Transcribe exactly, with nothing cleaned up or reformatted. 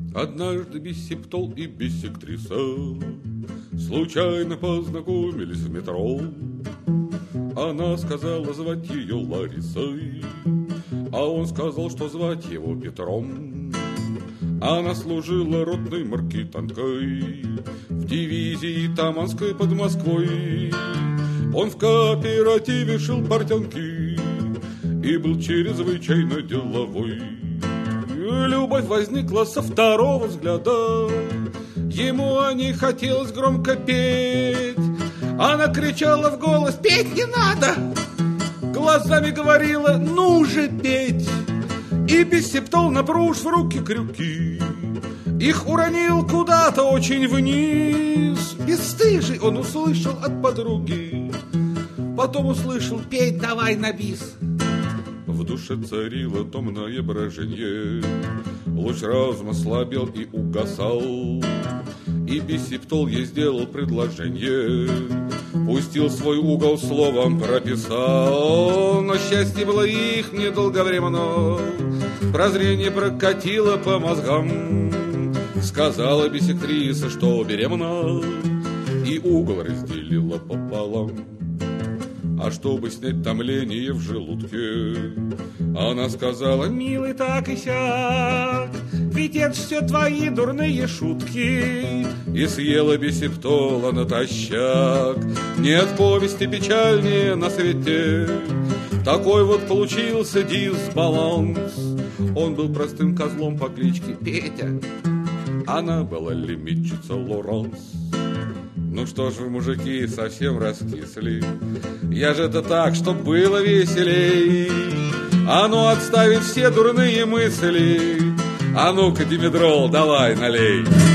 Однажды бисептол и биссектриса случайно познакомились в метро. Она сказала звать ее Ларисой, а он сказал, что звать его Петром. Она служила ротной маркетанкой в дивизии Таманской под Москвой. Он в кооперативе шил портянки и был чрезвычайно деловой. Любовь возникла со второго взгляда, ему о ней хотелось громко петь. Она кричала в голос: «Петь не надо!» Глазами говорила: «Ну же петь!» И биссептол, напружив в руки крюки, их уронил куда-то очень вниз. Бесстыжий он услышал от подруги, потом услышал: «Петь давай на бис!» В душе царило томное брожение, луч разума слабел и угасал. И биссептол ей сделал предложение, пустил свой угол словом прописал. Но счастье было их недолговременно, прозрение прокатило по мозгам. Сказала биссектриса, что беременна, и угол разделила пополам. А чтобы снять томление в желудке, она сказала: «Милый, так и сяк, ведь это все твои дурные шутки». И съела биссептола натощак. Нет повести печальнее на свете. Такой вот получился дисбаланс. Он был простым козлом по кличке Петя, она была лимитчица Лоранс. Ну что ж вы, мужики, совсем раскисли? Я же это так, чтоб было веселей. А ну отставить все дурные мысли. А ну-ка, димедрол, давай налей.